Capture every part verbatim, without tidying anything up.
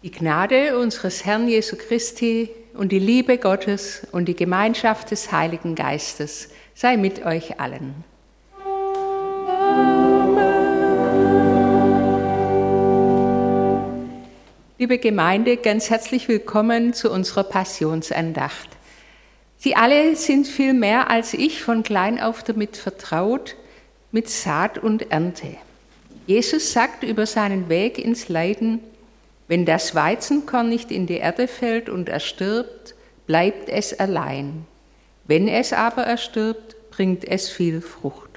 Die Gnade unseres Herrn Jesu Christi und die Liebe Gottes und die Gemeinschaft des Heiligen Geistes sei mit euch allen. Amen. Liebe Gemeinde, ganz herzlich willkommen zu unserer Passionsandacht. Sie alle sind viel mehr als ich von klein auf damit vertraut, mit Saat und Ernte. Jesus sagt über seinen Weg ins Leiden: Wenn das Weizenkorn nicht in die Erde fällt und erstirbt, bleibt es allein. Wenn es aber erstirbt, bringt es viel Frucht.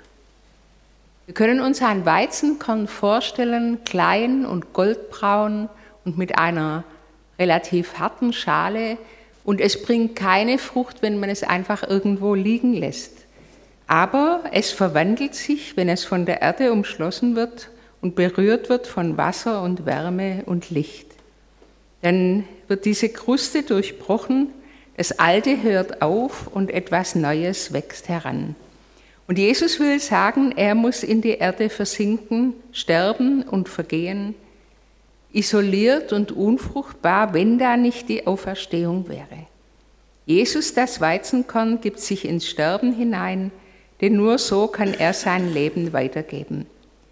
Wir können uns ein Weizenkorn vorstellen, klein und goldbraun und mit einer relativ harten Schale, und es bringt keine Frucht, wenn man es einfach irgendwo liegen lässt. Aber es verwandelt sich, wenn es von der Erde umschlossen wird und berührt wird von Wasser und Wärme und Licht. Dann wird diese Kruste durchbrochen, das Alte hört auf und etwas Neues wächst heran. Und Jesus will sagen, er muss in die Erde versinken, sterben und vergehen, isoliert und unfruchtbar, wenn da nicht die Auferstehung wäre. Jesus, das Weizenkorn, gibt sich ins Sterben hinein, denn nur so kann er sein Leben weitergeben.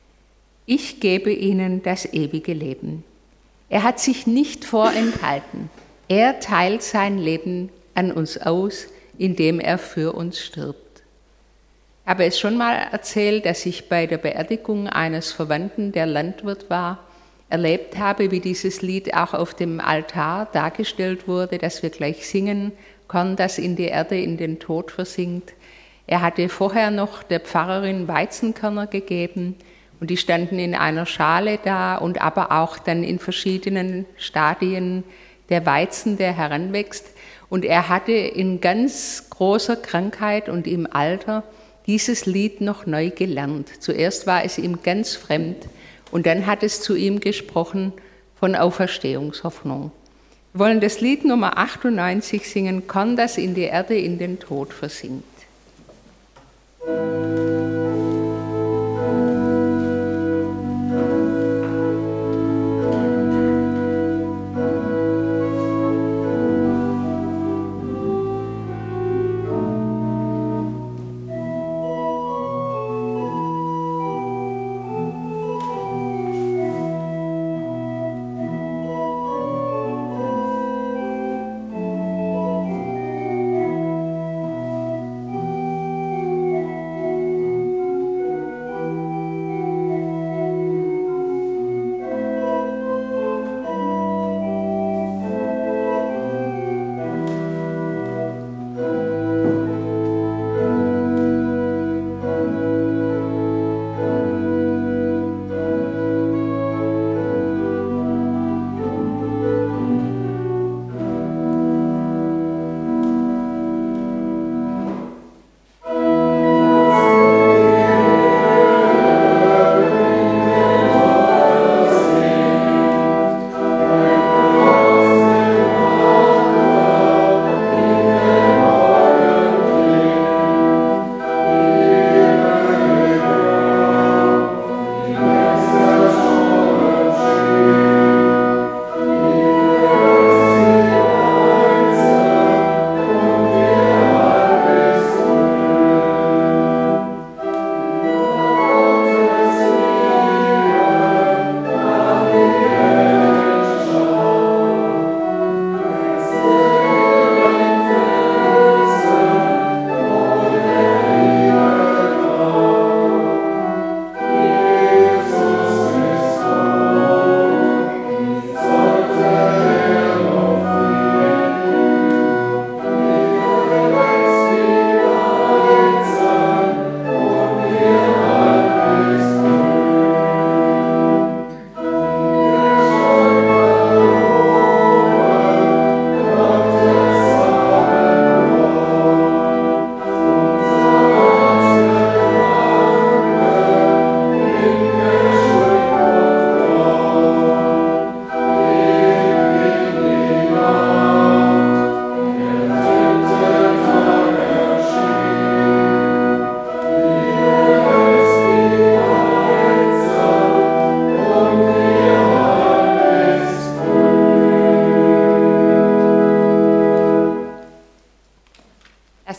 Ich gebe ihnen das ewige Leben. Er hat sich nicht vorenthalten. Er teilt sein Leben an uns aus, indem er für uns stirbt. Ich habe es schon mal erzählt, dass ich bei der Beerdigung eines Verwandten, der Landwirt war, erlebt habe, wie dieses Lied auch auf dem Altar dargestellt wurde, dass wir gleich singen, Korn, das in die Erde, in den Tod versinkt. Er hatte vorher noch der Pfarrerin Weizenkörner gegeben und die standen in einer Schale da und aber auch dann in verschiedenen Stadien der Weizen, der heranwächst. Und er hatte in ganz großer Krankheit und im Alter dieses Lied noch neu gelernt. Zuerst war es ihm ganz fremd. Und dann hat es zu ihm gesprochen von Auferstehungshoffnung. Wir wollen das Lied Nummer achtundneunzig singen, Korn, das in die Erde, in den Tod versinkt.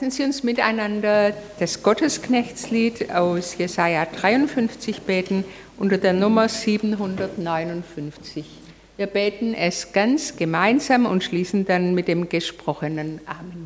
Lassen Sie uns miteinander das Gottesknechtslied aus Jesaja dreiundfünfzig beten unter der Nummer siebenhundertneunundfünfzig. Wir beten es ganz gemeinsam und schließen dann mit dem gesprochenen Amen.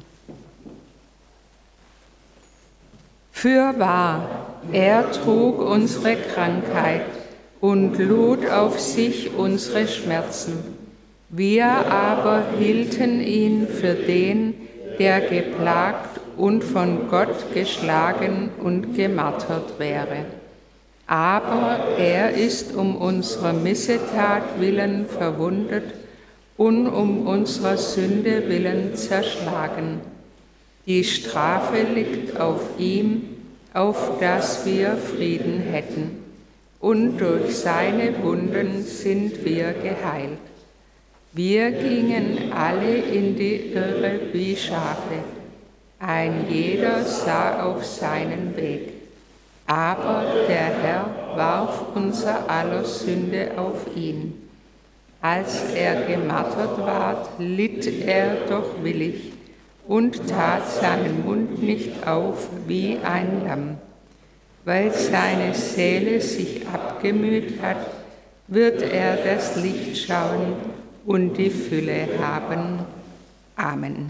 Fürwahr, er trug unsere Krankheit und lud auf sich unsere Schmerzen. Wir aber hielten ihn für den, der geplagt und von Gott geschlagen und gemartert wäre. Aber er ist um unserer Missetat willen verwundet und um unserer Sünde willen zerschlagen. Die Strafe liegt auf ihm, auf dass wir Frieden hätten. Und durch seine Wunden sind wir geheilt. Wir gingen alle in die Irre wie Schafe. Ein jeder sah auf seinen Weg. Aber der Herr warf unser aller Sünde auf ihn. Als er gemartert ward, litt er doch willig und tat seinen Mund nicht auf wie ein Lamm. Weil seine Seele sich abgemüht hat, wird er das Licht schauen und die Fülle haben. Amen.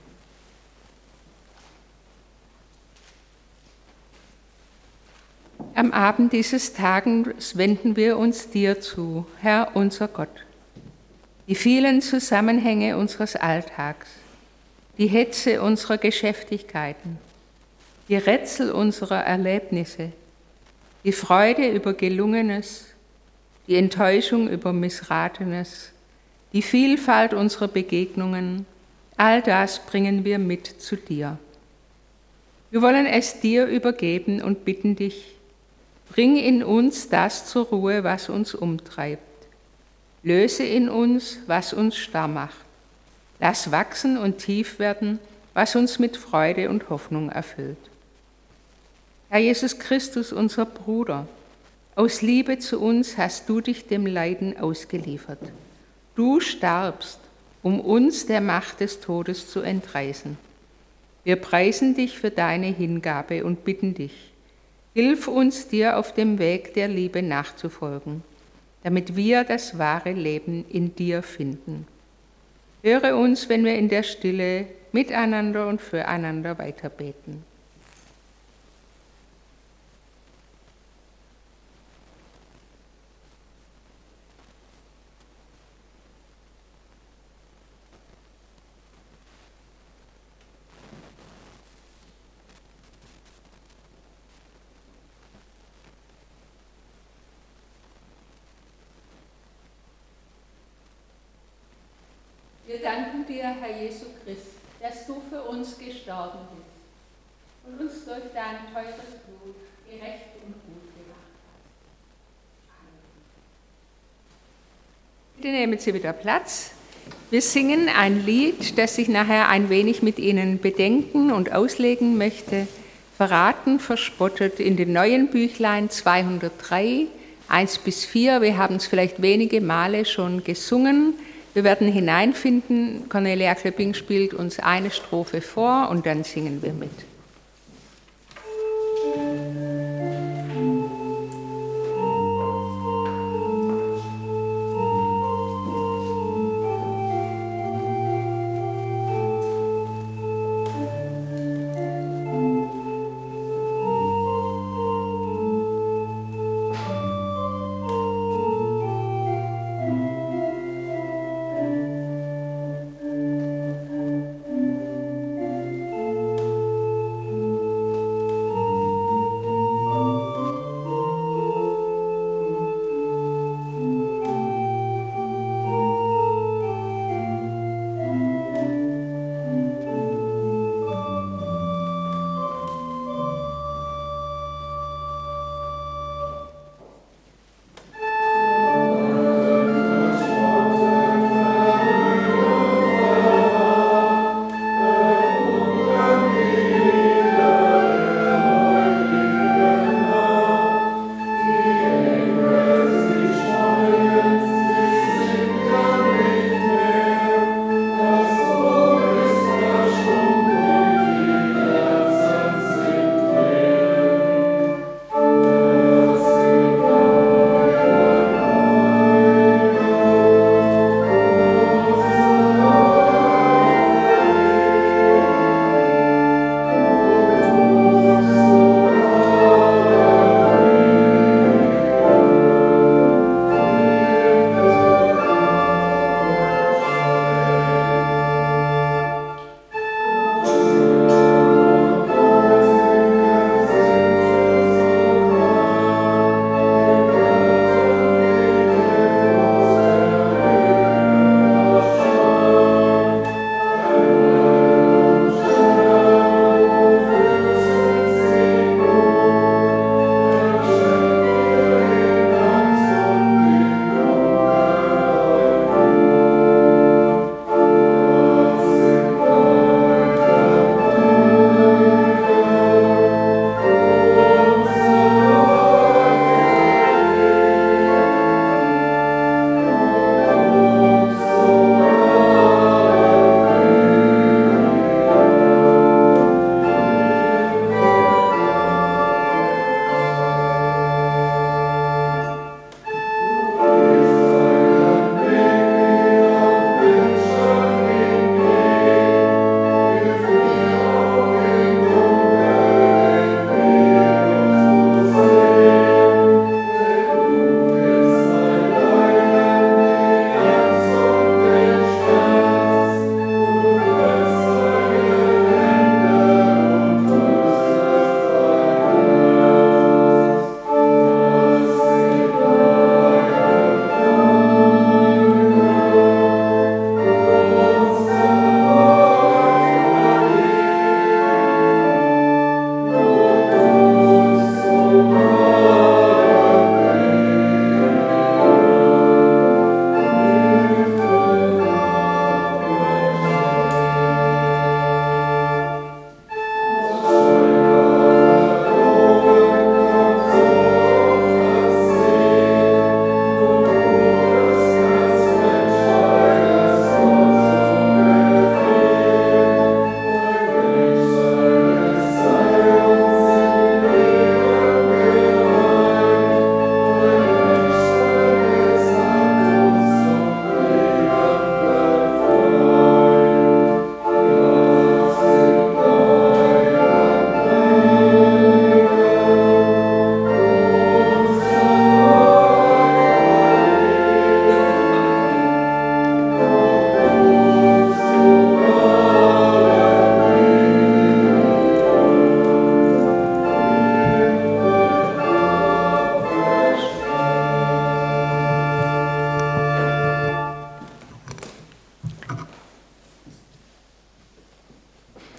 Am Abend dieses Tages wenden wir uns dir zu, Herr unser Gott. Die vielen Zusammenhänge unseres Alltags, die Hetze unserer Geschäftigkeiten, die Rätsel unserer Erlebnisse, die Freude über Gelungenes, die Enttäuschung über Missratenes, die Vielfalt unserer Begegnungen, all das bringen wir mit zu dir. Wir wollen es dir übergeben und bitten dich, bring in uns das zur Ruhe, was uns umtreibt. Löse in uns, was uns starr macht. Lass wachsen und tief werden, was uns mit Freude und Hoffnung erfüllt. Herr Jesus Christus, unser Bruder, aus Liebe zu uns hast du dich dem Leiden ausgeliefert. Du starbst, um uns der Macht des Todes zu entreißen. Wir preisen dich für deine Hingabe und bitten dich, hilf uns, dir auf dem Weg der Liebe nachzufolgen, damit wir das wahre Leben in dir finden. Höre uns, wenn wir in der Stille miteinander und füreinander weiterbeten. Wir danken dir, Herr Jesu Christ, dass du für uns gestorben bist und uns durch dein teures Blut gerecht und gut gemacht hast. Amen. Bitte nehmen Sie wieder Platz. Wir singen ein Lied, das ich nachher ein wenig mit Ihnen bedenken und auslegen möchte. Verraten, verspottet in den neuen Büchlein zweihundertdrei, eins bis vier. Wir haben es vielleicht wenige Male schon gesungen. Wir werden hineinfinden. Cornelia Klöpping spielt uns eine Strophe vor und dann singen wir mit.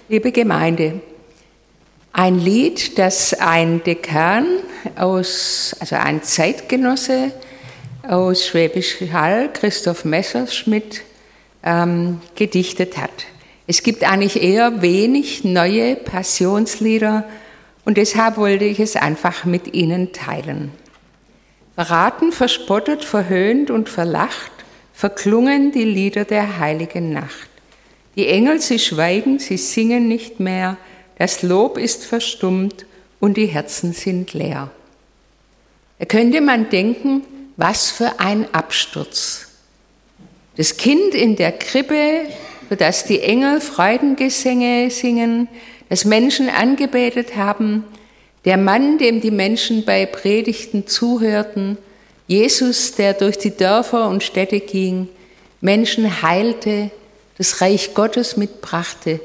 Liebe Gemeinde, ein Lied, das ein Dekan aus, also ein Zeitgenosse aus Schwäbisch Hall, Christoph Messerschmidt, ähm, gedichtet hat. Es gibt eigentlich eher wenig neue Passionslieder und deshalb wollte ich es einfach mit Ihnen teilen. Verraten, verspottet, verhöhnt und verlacht, verklungen die Lieder der heiligen Nacht. Die Engel, sie schweigen, sie singen nicht mehr, das Lob ist verstummt und die Herzen sind leer. Da könnte man denken, was für ein Absturz. Das Kind in der Krippe, für das die Engel Freudengesänge singen, das Menschen angebetet haben, der Mann, dem die Menschen bei Predigten zuhörten, Jesus, der durch die Dörfer und Städte ging, Menschen heilte, das Reich Gottes mitbrachte,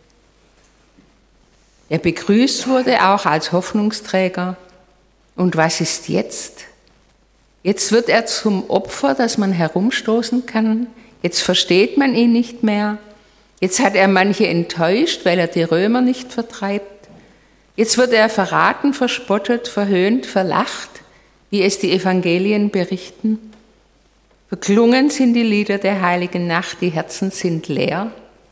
der begrüßt wurde auch als Hoffnungsträger. Und was ist jetzt? Jetzt wird er zum Opfer, das man herumstoßen kann. Jetzt versteht man ihn nicht mehr. Jetzt hat er manche enttäuscht, weil er die Römer nicht vertreibt. Jetzt wird er verraten, verspottet, verhöhnt, verlacht, wie es die Evangelien berichten. Verklungen sind die Lieder der heiligen Nacht, die Herzen sind leer.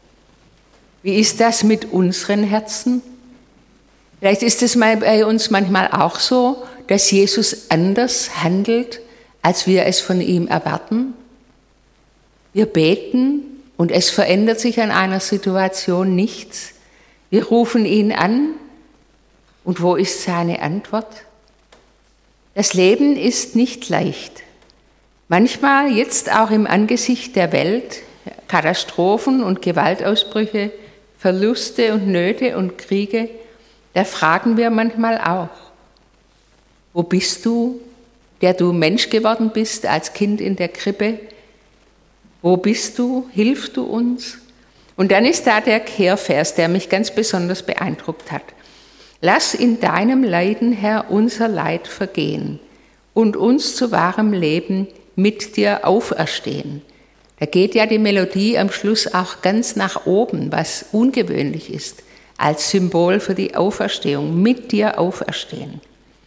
Wie ist das mit unseren Herzen? Vielleicht ist es bei uns manchmal auch so, dass Jesus anders handelt, als wir es von ihm erwarten. Wir beten und es verändert sich an einer Situation nichts. Wir rufen ihn an und wo ist seine Antwort? Das Leben ist nicht leicht. Manchmal, jetzt auch im Angesicht der Welt, Katastrophen und Gewaltausbrüche, Verluste und Nöte und Kriege, da fragen wir manchmal auch, wo bist du, der du Mensch geworden bist als Kind in der Krippe? Wo bist du? Hilfst du uns? Und dann ist da der Kehrvers, der mich ganz besonders beeindruckt hat. Lass in deinem Leiden, Herr, unser Leid vergehen und uns zu wahrem Leben mit dir auferstehen. Da geht ja die Melodie am Schluss auch ganz nach oben, was ungewöhnlich ist, als Symbol für die Auferstehung, mit dir auferstehen.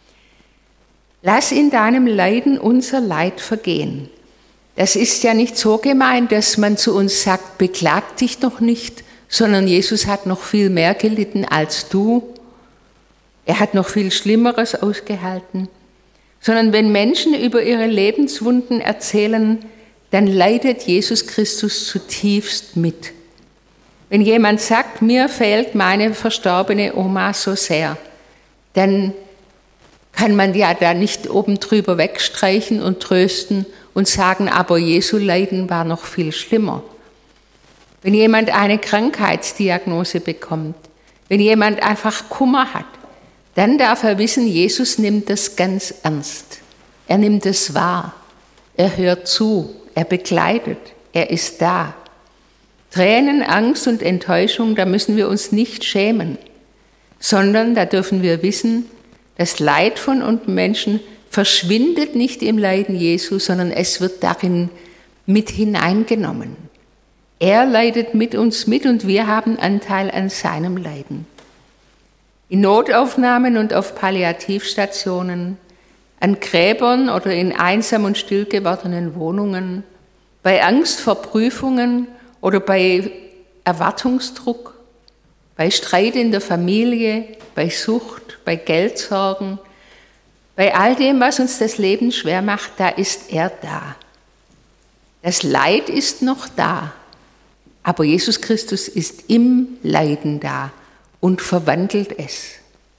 Lass in deinem Leiden unser Leid vergehen. Das ist ja nicht so gemeint, dass man zu uns sagt, beklag dich doch nicht, sondern Jesus hat noch viel mehr gelitten als du. Er hat noch viel Schlimmeres ausgehalten. Sondern wenn Menschen über ihre Lebenswunden erzählen, dann leidet Jesus Christus zutiefst mit. Wenn jemand sagt, mir fehlt meine verstorbene Oma so sehr, dann kann man ja da nicht oben drüber wegstreichen und trösten und sagen, aber Jesu Leiden war noch viel schlimmer. Wenn jemand eine Krankheitsdiagnose bekommt, wenn jemand einfach Kummer hat, dann darf er wissen, Jesus nimmt das ganz ernst. Er nimmt es wahr. Er hört zu. Er begleitet. Er ist da. Tränen, Angst und Enttäuschung, da müssen wir uns nicht schämen, sondern da dürfen wir wissen, das Leid von uns Menschen verschwindet nicht im Leiden Jesu, sondern es wird darin mit hineingenommen. Er leidet mit uns mit und wir haben Anteil an seinem Leiden. In Notaufnahmen und auf Palliativstationen, an Gräbern oder in einsam und still gewordenen Wohnungen, bei Angst vor Prüfungen oder bei Erwartungsdruck, bei Streit in der Familie, bei Sucht, bei Geldsorgen, bei all dem, was uns das Leben schwer macht, da ist er da. Das Leid ist noch da, aber Jesus Christus ist im Leiden da und verwandelt es.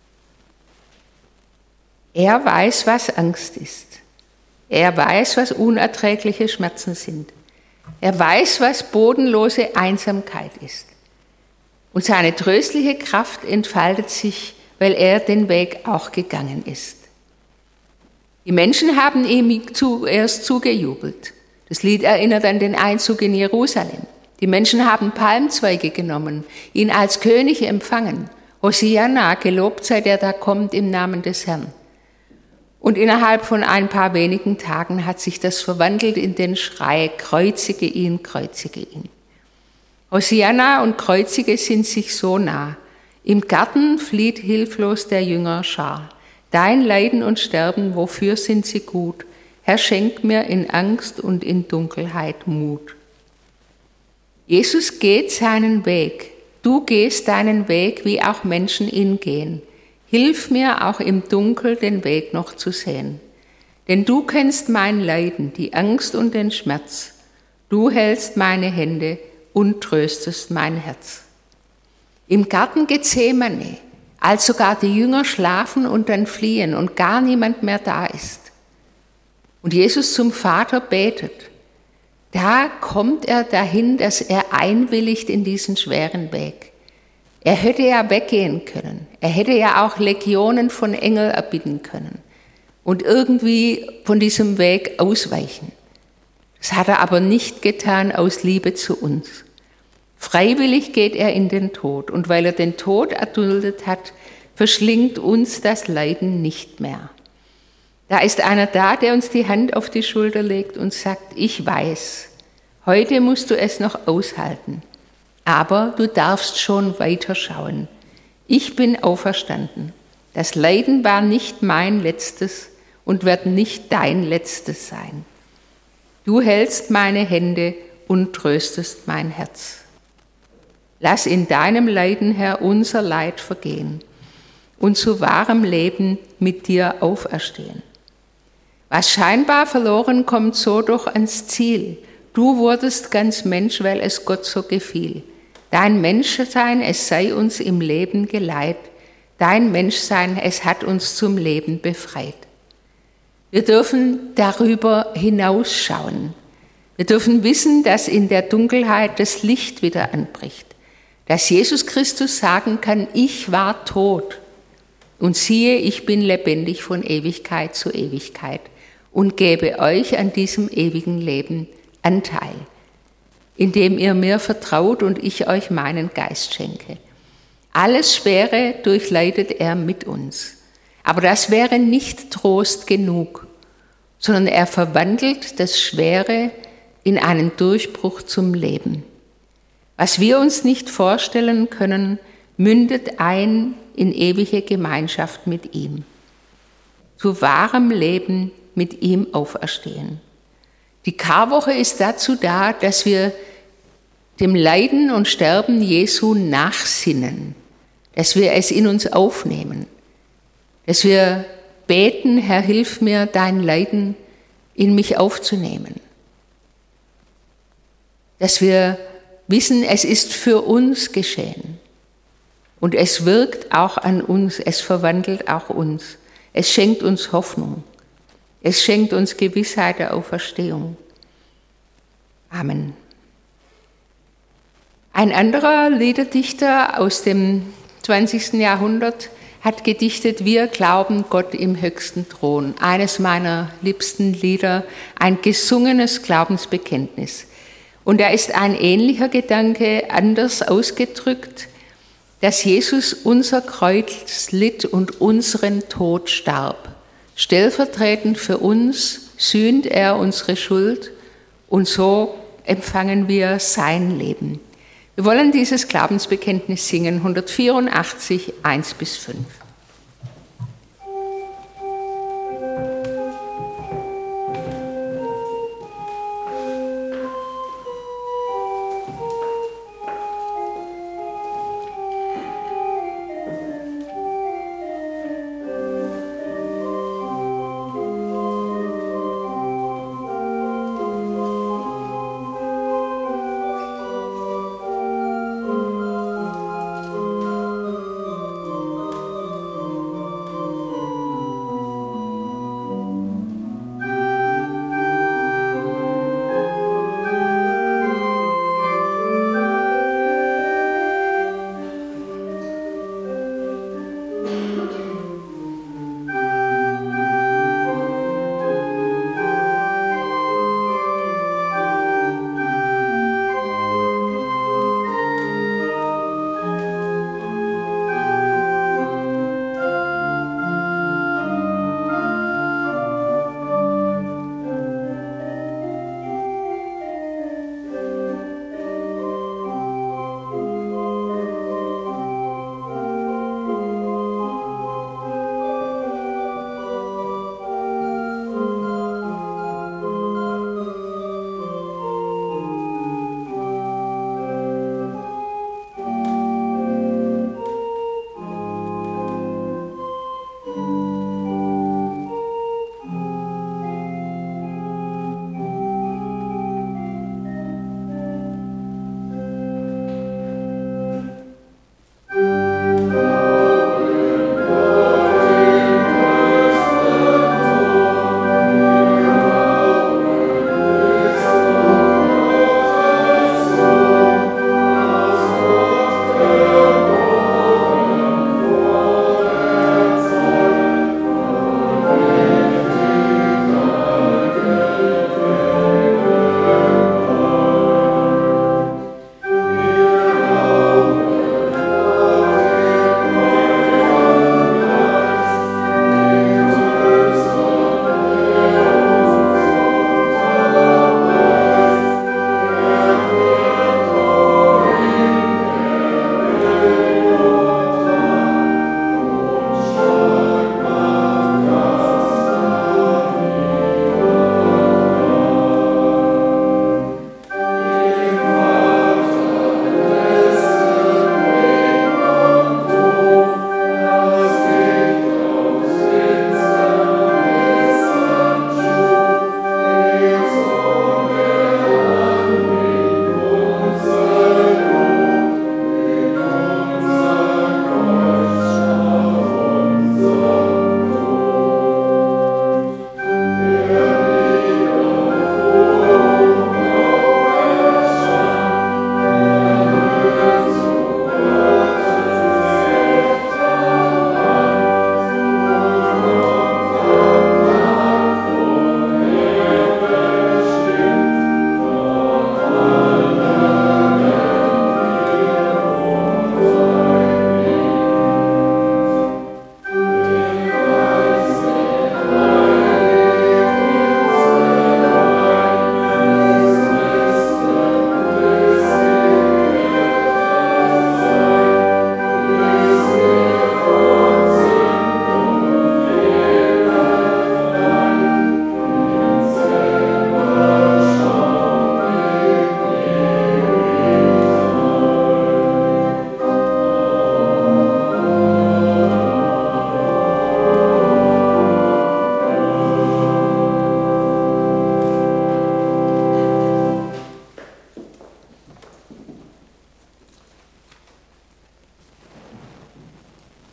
Er weiß, was Angst ist. Er weiß, was unerträgliche Schmerzen sind. Er weiß, was bodenlose Einsamkeit ist. Und seine tröstliche Kraft entfaltet sich, weil er den Weg auch gegangen ist. Die Menschen haben ihm zuerst zugejubelt. Das Lied erinnert an den Einzug in Jerusalem. Die Menschen haben Palmzweige genommen, ihn als König empfangen. Hosianna, gelobt sei der da kommt im Namen des Herrn. Und innerhalb von ein paar wenigen Tagen hat sich das verwandelt in den Schrei, kreuzige ihn, kreuzige ihn. Hosianna und Kreuzige sind sich so nah. Im Garten flieht hilflos der Jünger Schar. Dein Leiden und Sterben, wofür sind sie gut? Herr, schenk mir in Angst und in Dunkelheit Mut. Jesus geht seinen Weg. Du gehst deinen Weg, wie auch Menschen ihn gehen. Hilf mir auch im Dunkel den Weg noch zu sehen. Denn du kennst mein Leiden, die Angst und den Schmerz. Du hältst meine Hände und tröstest mein Herz. Im Garten Gethsemane, als sogar die Jünger schlafen und dann fliehen und gar niemand mehr da ist. Und Jesus zum Vater betet, da kommt er dahin, dass er einwilligt in diesen schweren Weg. Er hätte ja weggehen können. Er hätte ja auch Legionen von Engeln erbitten können und irgendwie von diesem Weg ausweichen. Das hat er aber nicht getan aus Liebe zu uns. Freiwillig geht er in den Tod und weil er den Tod erduldet hat, verschlingt uns das Leiden nicht mehr. Da ist einer da, der uns die Hand auf die Schulter legt und sagt, ich weiß, heute musst du es noch aushalten, aber du darfst schon weiterschauen. Ich bin auferstanden. Das Leiden war nicht mein letztes und wird nicht dein letztes sein. Du hältst meine Hände und tröstest mein Herz. Lass in deinem Leiden, Herr, unser Leid vergehen und zu wahrem Leben mit dir auferstehen. Was scheinbar verloren kommt, so doch ans Ziel. Du wurdest ganz Mensch, weil es Gott so gefiel. Dein Menschsein, es sei uns im Leben geleiht. Dein Menschsein, es hat uns zum Leben befreit. Wir dürfen darüber hinausschauen. Wir dürfen wissen, dass in der Dunkelheit das Licht wieder anbricht. Dass Jesus Christus sagen kann, ich war tot und siehe, ich bin lebendig von Ewigkeit zu Ewigkeit und gebe euch an diesem ewigen Leben Anteil, indem ihr mir vertraut und ich euch meinen Geist schenke. Alles Schwere durchleidet er mit uns. Aber das wäre nicht Trost genug, sondern er verwandelt das Schwere in einen Durchbruch zum Leben. Was wir uns nicht vorstellen können, mündet ein in ewige Gemeinschaft mit ihm. Zu wahrem Leben mit ihm auferstehen. Die Karwoche ist dazu da, dass wir dem Leiden und Sterben Jesu nachsinnen, dass wir es in uns aufnehmen, dass wir beten, Herr, hilf mir, dein Leiden in mich aufzunehmen, dass wir wissen, es ist für uns geschehen und es wirkt auch an uns, es verwandelt auch uns, es schenkt uns Hoffnung, es schenkt uns Gewissheit der Auferstehung. Amen. Ein anderer Liederdichter aus dem zwanzigsten Jahrhundert hat gedichtet, wir glauben Gott im höchsten Thron. Eines meiner liebsten Lieder, ein gesungenes Glaubensbekenntnis. Und da ist ein ähnlicher Gedanke anders ausgedrückt, dass Jesus unser Kreuz litt und unseren Tod starb. Stellvertretend für uns sühnt er unsere Schuld und so empfangen wir sein Leben. Wir wollen dieses Glaubensbekenntnis singen, hundertvierundachtzig, eins bis fünf.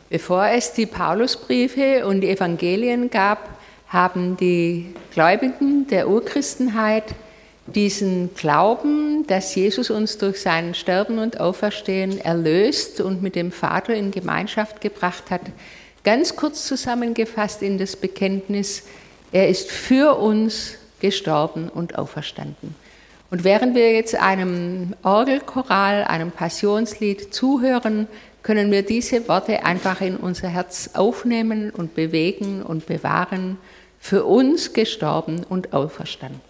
Bevor es die Paulusbriefe und die Evangelien gab, haben die Gläubigen der Urchristenheit diesen Glauben, dass Jesus uns durch sein Sterben und Auferstehen erlöst und mit dem Vater in Gemeinschaft gebracht hat, ganz kurz zusammengefasst in das Bekenntnis: Er ist für uns gestorben und auferstanden. Und während wir jetzt einem Orgelchoral, einem Passionslied zuhören, können wir diese Worte einfach in unser Herz aufnehmen und bewegen und bewahren: Für uns gestorben und auferstanden.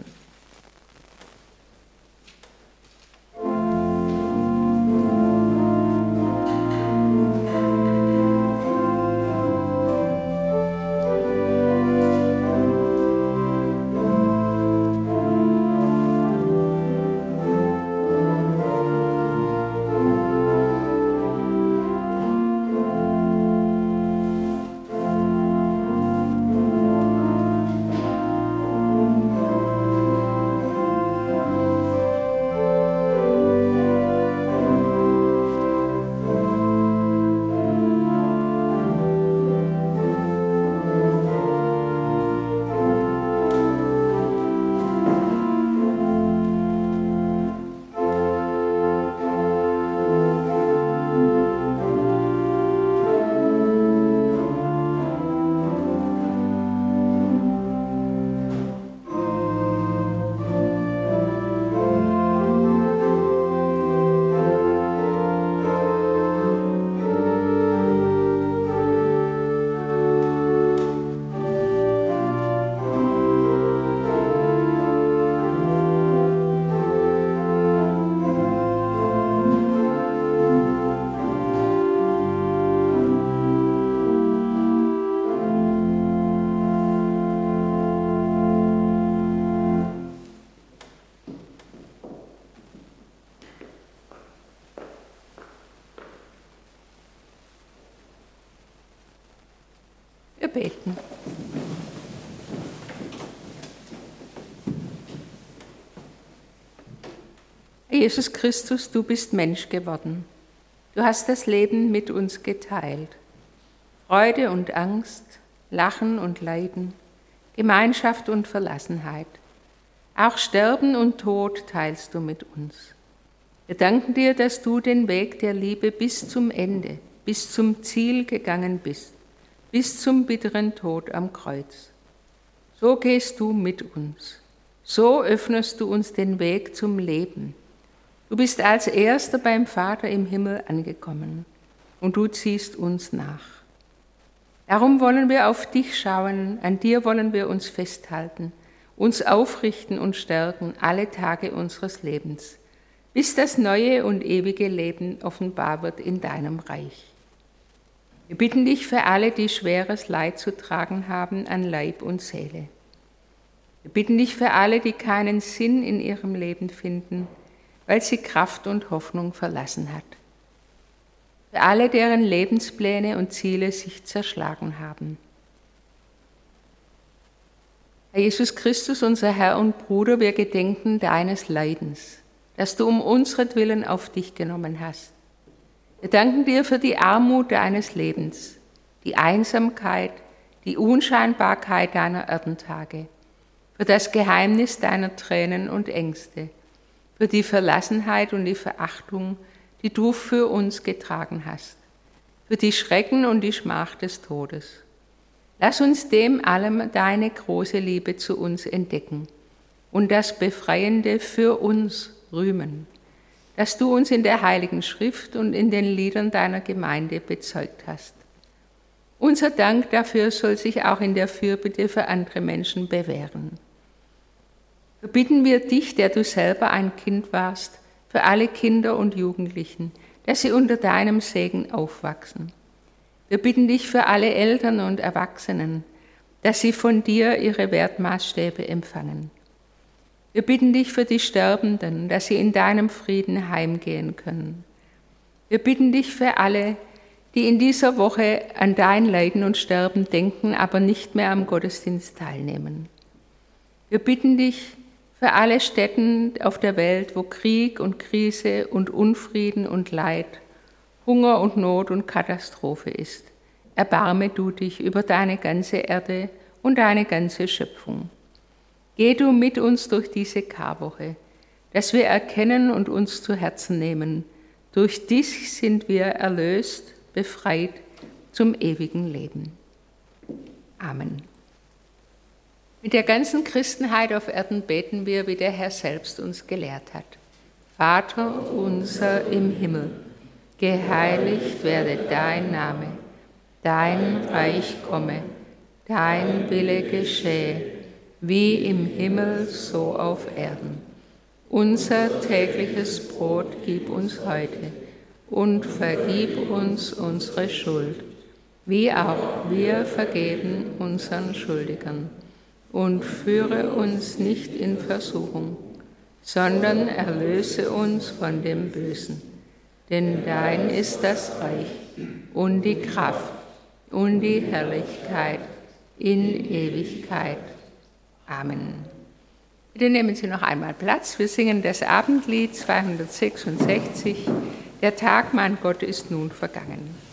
Wir beten. Jesus Christus, du bist Mensch geworden. Du hast das Leben mit uns geteilt. Freude und Angst, Lachen und Leiden, Gemeinschaft und Verlassenheit. Auch Sterben und Tod teilst du mit uns. Wir danken dir, dass du den Weg der Liebe bis zum Ende, bis zum Ziel gegangen bist, bis zum bitteren Tod am Kreuz. So gehst du mit uns. So öffnest du uns den Weg zum Leben. Du bist als Erster beim Vater im Himmel angekommen und du ziehst uns nach. Darum wollen wir auf dich schauen, an dir wollen wir uns festhalten, uns aufrichten und stärken alle Tage unseres Lebens, bis das neue und ewige Leben offenbar wird in deinem Reich. Wir bitten dich für alle, die schweres Leid zu tragen haben an Leib und Seele. Wir bitten dich für alle, die keinen Sinn in ihrem Leben finden, weil sie Kraft und Hoffnung verlassen hat. Für alle, deren Lebenspläne und Ziele sich zerschlagen haben. Herr Jesus Christus, unser Herr und Bruder, wir gedenken deines Leidens, das du um unsretwillen auf dich genommen hast. Wir danken dir für die Armut deines Lebens, die Einsamkeit, die Unscheinbarkeit deiner Erdentage, für das Geheimnis deiner Tränen und Ängste, für die Verlassenheit und die Verachtung, die du für uns getragen hast, für die Schrecken und die Schmach des Todes. Lass uns dem allem deine große Liebe zu uns entdecken und das Befreiende für uns rühmen, das du uns in der Heiligen Schrift und in den Liedern deiner Gemeinde bezeugt hast. Unser Dank dafür soll sich auch in der Fürbitte für andere Menschen bewähren. So bitten wir dich, der du selber ein Kind warst, für alle Kinder und Jugendlichen, dass sie unter deinem Segen aufwachsen. Wir bitten dich für alle Eltern und Erwachsenen, dass sie von dir ihre Wertmaßstäbe empfangen. Wir bitten dich für die Sterbenden, dass sie in deinem Frieden heimgehen können. Wir bitten dich für alle, die in dieser Woche an dein Leiden und Sterben denken, aber nicht mehr am Gottesdienst teilnehmen. Wir bitten dich für alle Städten auf der Welt, wo Krieg und Krise und Unfrieden und Leid, Hunger und Not und Katastrophe ist, erbarme du dich über deine ganze Erde und deine ganze Schöpfung. Geh du mit uns durch diese Karwoche, dass wir erkennen und uns zu Herzen nehmen. Durch dich sind wir erlöst, befreit zum ewigen Leben. Amen. Mit der ganzen Christenheit auf Erden beten wir, wie der Herr selbst uns gelehrt hat. Vater unser im Himmel, geheiligt werde dein Name, dein Reich komme, dein Wille geschehe, wie im Himmel so auf Erden. Unser tägliches Brot gib uns heute und vergib uns unsere Schuld, wie auch wir vergeben unseren Schuldigern. Und führe uns nicht in Versuchung, sondern erlöse uns von dem Bösen. Denn dein ist das Reich und die Kraft und die Herrlichkeit in Ewigkeit. Amen. Bitte nehmen Sie noch einmal Platz. Wir singen das Abendlied zweihundertsechsundsechzig. Der Tag, mein Gott, ist nun vergangen.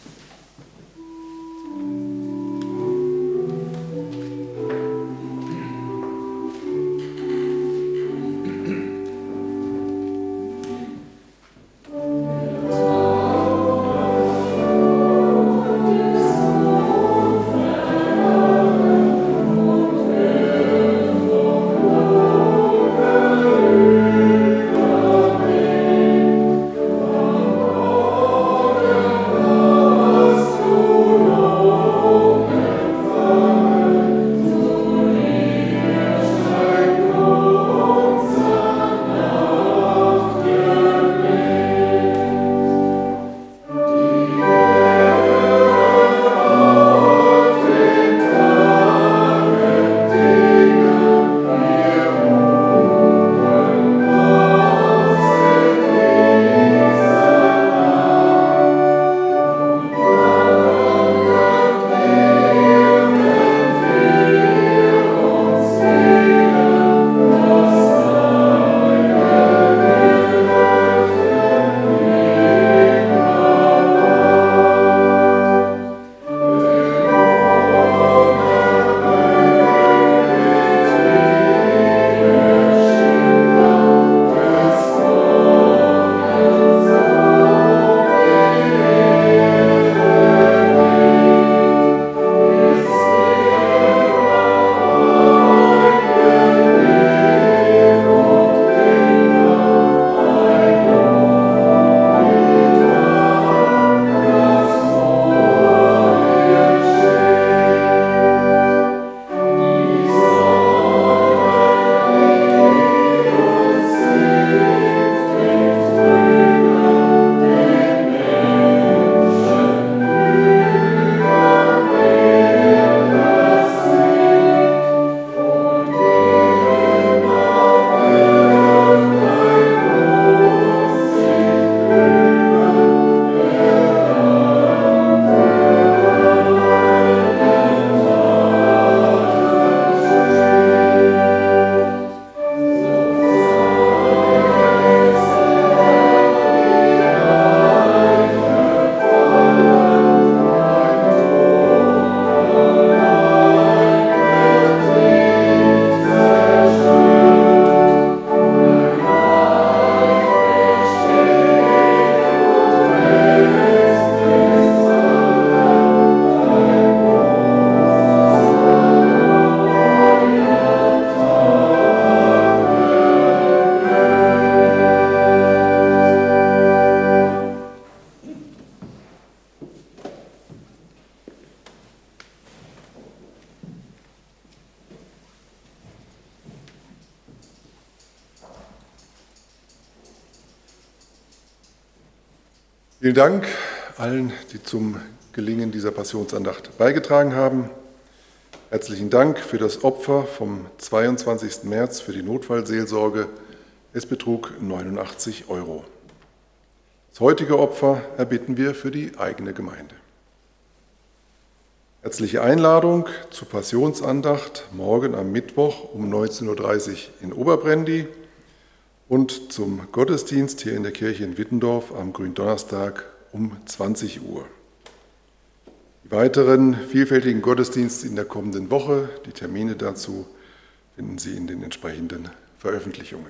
Vielen Dank allen, die zum Gelingen dieser Passionsandacht beigetragen haben. Herzlichen Dank für das Opfer vom zweiundzwanzigsten März für die Notfallseelsorge. Es betrug neunundachtzig Euro. Das heutige Opfer erbitten wir für die eigene Gemeinde. Herzliche Einladung zur Passionsandacht morgen am Mittwoch um neunzehn Uhr dreißig in Oberbrendi und zum Gottesdienst hier in der Kirche in Wittendorf am Gründonnerstag um zwanzig Uhr. Die weiteren vielfältigen Gottesdienste in der kommenden Woche, die Termine dazu finden Sie in den entsprechenden Veröffentlichungen.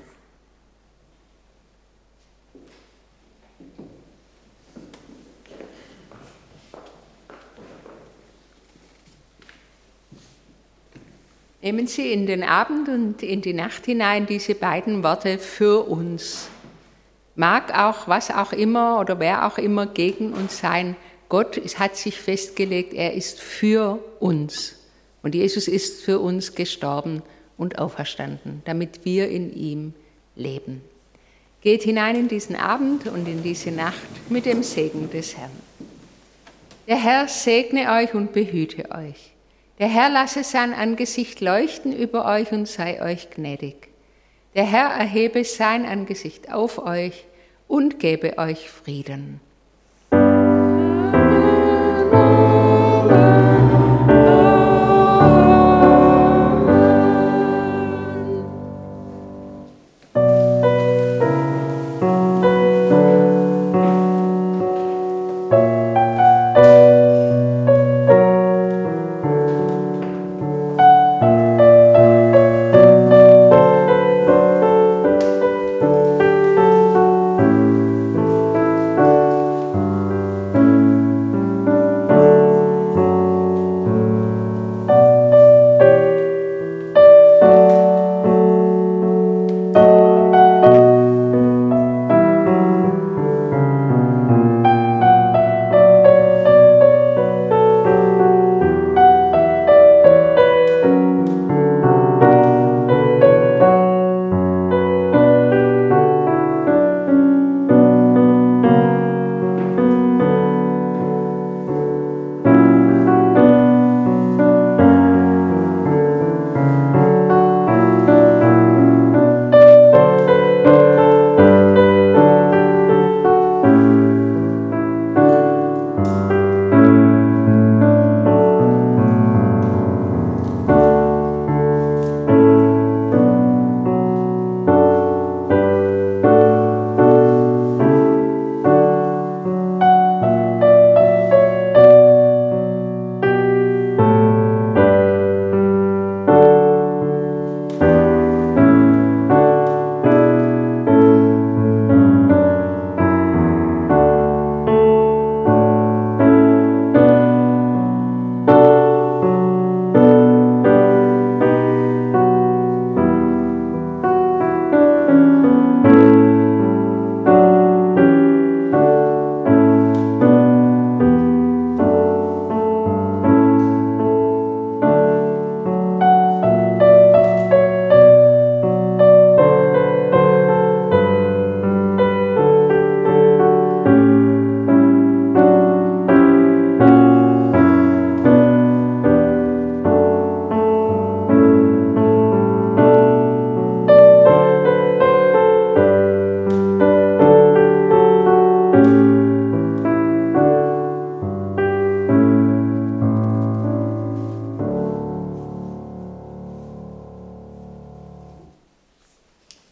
Nehmen Sie in den Abend und in die Nacht hinein diese beiden Worte für uns. Mag auch, was auch immer oder wer auch immer gegen uns sein, Gott hat sich festgelegt, er ist für uns. Und Jesus ist für uns gestorben und auferstanden, damit wir in ihm leben. Geht hinein in diesen Abend und in diese Nacht mit dem Segen des Herrn. Der Herr segne euch und behüte euch. Der Herr lasse sein Angesicht leuchten über euch und sei euch gnädig. Der Herr erhebe sein Angesicht auf euch und gebe euch Frieden.